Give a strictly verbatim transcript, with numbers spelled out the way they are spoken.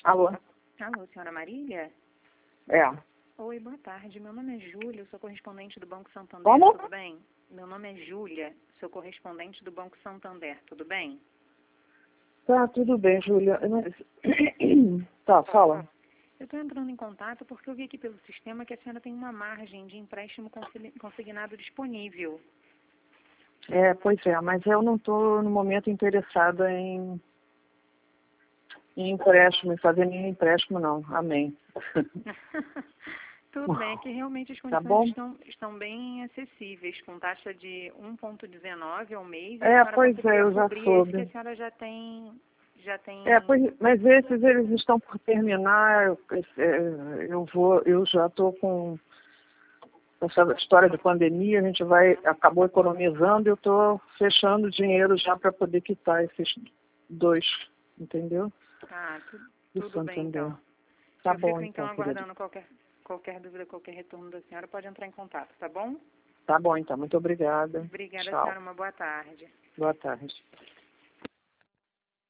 Alô? Alô, senhora Marília? É. Oi, boa tarde. Meu nome é Júlia, eu sou correspondente do Banco Santander, Como? tudo bem? Meu nome é Júlia, sou correspondente do Banco Santander, tudo bem? Tá, tudo bem, Júlia. Eu não- Tá, fala. Eu estou entrando em contato porque eu vi aqui pelo sistema que a senhora tem uma margem de empréstimo consi- consignado disponível. É, pois é, mas eu não estou no momento interessada em, em empréstimo, em fazer nenhum empréstimo, não. Amém. Tudo bem, é que realmente as Tá bom? condições estão, estão bem acessíveis, com taxa de um vírgula dezenove ao mês, e a É, senhora pois conseguiria é, eu já cobrir esse que a soube. senhora já tem, já tem... É, pois, mas esses eles estão por terminar. Eu, é, eu vou, eu já estou com essa história de pandemia, a gente vai, acabou economizando, eu estou fechando dinheiro já para poder quitar esses dois, entendeu? Ah, tu, Do tudo bem Santander. então. Tá Eu bom, fico então então, querida. aguardando qualquer, qualquer dúvida, qualquer retorno da senhora, pode entrar em contato, tá bom? Tá bom, então. Muito obrigada. Obrigada, Tchau. senhora, uma boa tarde. Boa tarde.